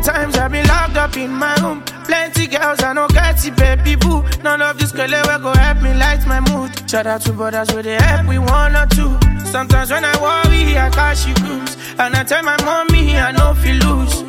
times I've been locked up in my room. Plenty girls I no get it, baby boo. None of this girl will go help me light my mood. Shout out to brothers where they help we one or two. Sometimes when I worry, I cash you cruise. And I tell my mommy I know feel lose.